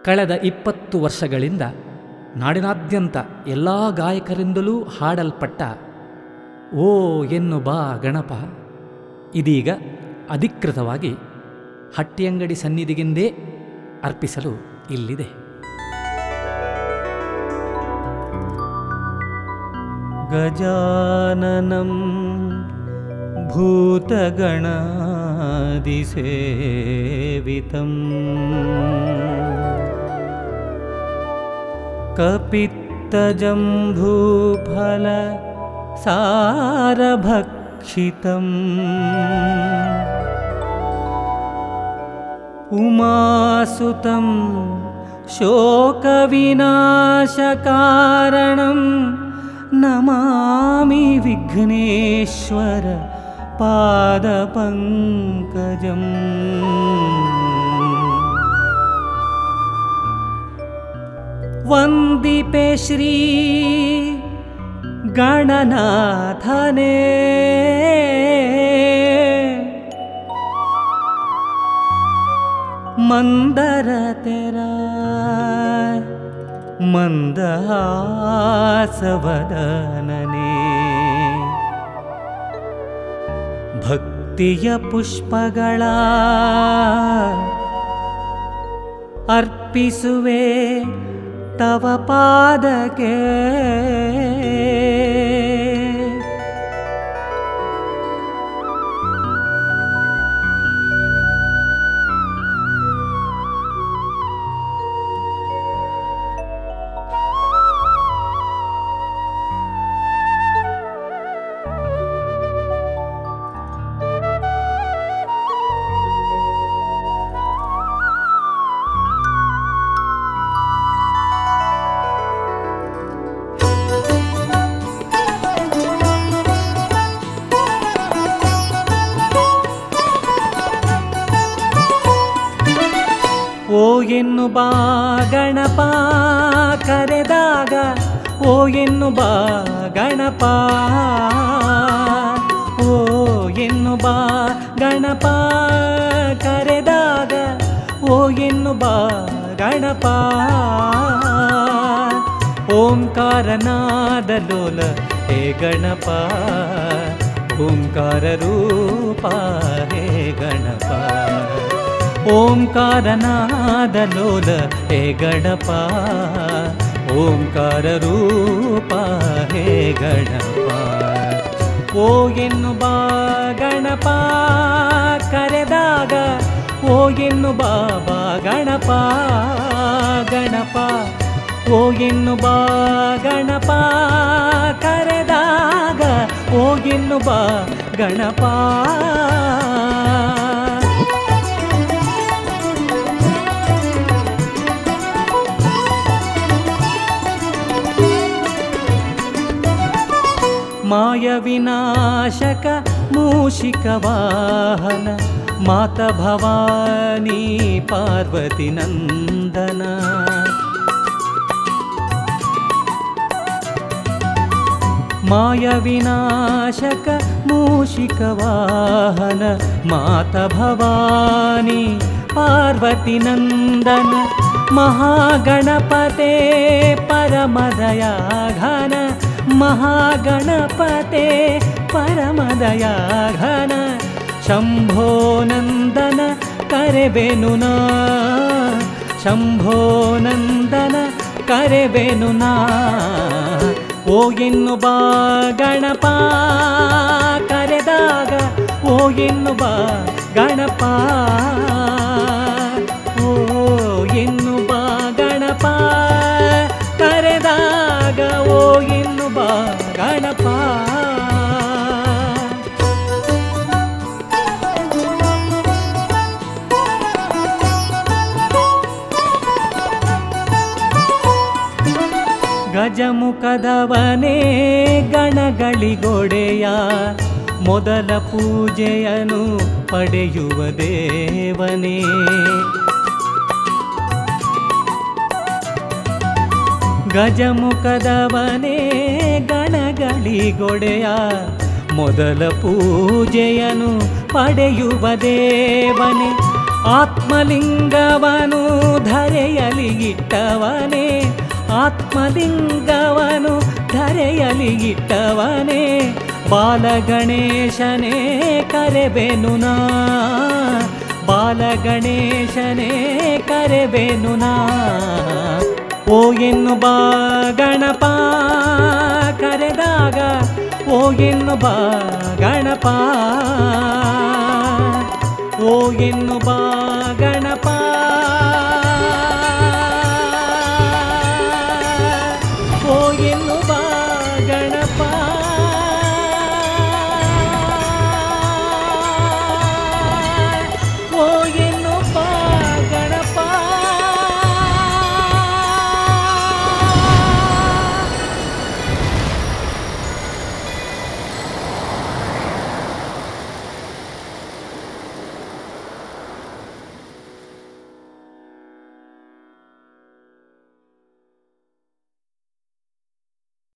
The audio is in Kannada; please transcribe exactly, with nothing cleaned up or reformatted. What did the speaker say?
ಕಳೆದ ಇಪ್ಪತ್ತು ವರ್ಷಗಳಿಂದ ನಾಡಿನಾದ್ಯಂತ ಎಲ್ಲ ಗಾಯಕರಿಂದಲೂ ಹಾಡಲ್ಪಟ್ಟ ಓ ಎನ್ನು ಬಾ ಗಣಪ ಇದೀಗ ಅಧಿಕೃತವಾಗಿ ಹಟ್ಟಿಯಂಗಡಿ ಸನ್ನಿಧಿಗೆಂದೇ ಅರ್ಪಿಸಲು ಇಲ್ಲಿದೆ. ಗಜಾನನಂ ಭೂತಗಣಾದಿಸೇವಿತಂ ಕಪಿತ್ತಜಂಭೂಫಲ ಸಾರಭಕ್ಷಿತಂ ಉಮಾಸುತಂ ಶೋಕವಿನಾಶಕಾರಣಂ ನಮಾಮಿ ವಿಘ್ನೇಶ್ವರ ಪಾದಪಂಕಜಂ. ವಂದಿಪೆ ಶ್ರೀ ಗಣನಾಥನೇ ಮಂದರತೆರ ಮಂದಹಾಸವದನನೇ ಭಕ್ತಿಯ ಪುಷ್ಪಗಳ ಅರ್ಪಿಸುವೆ ತವ ಪಾದಕ್ಕೆ. ಓ ಎನ್ನು ಬಾ ಗಣಪ ಕರೆದಾಗ, ಓ ಎನ್ನು ಬಾ ಗಣಪ, ಓ ಎನ್ನು ಬಾ ಗಣಪ ಕರೆದಾಗ, ಓ ಎನ್ನು ಬಾ ಗಣಪ. ಓಂಕಾರನಾದ ಲೋಲ ಹೇ ಗಣಪ, ಓಂಕಾರ ರೂಪ ಹೇ ಗಣಪ. ಓಂಕಾರನಾದ ಲೋಲ ಹೇ ಗಣಪ, ಓಂಕಾರ ರೂಪ ಹೇ ಗಣಪ. ಓ ಎನ್ನು ಬಾ ಗಣಪ ಕರೆದಾಗ, ಓ ಎನ್ನು ಬಾ ಬಾ ಗಣಪ ಗಣಪ. ಓ ಎನ್ನು ಬಾ ಗಣಪ ಕರೆದಾಗ, ಓ ಎನ್ನು ಬಾ ಗಣಪ. ಮಾಯ ವಿನಾಶಕ ಮೂಷಿಕ ವಾಹನ, ಮಾತ ಭವಾನಿ ಪಾರ್ವತಿ ನಂದನ. ಮಾಯ ವಿನಾಶಕ ಮೂಷಿಕ ವಾಹನ, ಮಾತ ಭವಾನಿ ಪಾರ್ವತಿ ನಂದನ. ಮಹಾಗಣಪತೆ ಪರಮದಯಾ ಘನ, ಮಹಾಗಣಪತೆ ಪರಮದಯಾ ಘನ. ಶಂಭೋ ನಂದನ ಕರೆವೆನು ನಾ, ಶಂಭೋ ನಂದನ ಕರೆವೆನು ನಾ. ಓ ಎನ್ನು ಬಾ ಗಣಪ ಕರೆದಾಗ, ಓ ಎನ್ನು ಬಾ ಗಣಪ, ಓ ಎನ್ನು ಬಾ ಗಣಪ ಕರೆದಾಗ, ಓ ಎನ್ನು ಬಾ ಗಣಪ. ಗಜಮುಖದವನೇ ಗಣಗಳಿಗೊಡೆಯ, ಮೊದಲ ಪೂಜೆಯನ್ನು ಪಡೆಯುವ ದೇವನೇ. ಗಜಮುಖದವನೇ ಗಣಗಳಿಗೊಡೆಯ, ಮೊದಲ ಪೂಜೆಯನ್ನು ಪಡೆಯುವ ದೇವನೇ. ಆತ್ಮಲಿಂಗವನು ಧರಿಸಿದ ಧರೆಯಲಿ ಇಟ್ಟವನೇ, ಆತ್ಮಲಿಂಗವನು ಧರೆಯಲಿ ಇಟ್ಟವನೇ, ಬಾಲಗಣೇಶನೇ ಕರೆಬೆನು ನಾ, ಬಾಲಗಣೇಶನೇ ಕರೆಬೆನು ನಾ. ಓ ಎನ್ನು ಬಾ ಗಣಪ ಕರೆದಾಗ, ಓ ಎನ್ನು ಬಾ ಗಣಪ, ಓ ಎನ್ನು ಬಾ ಗಣಪ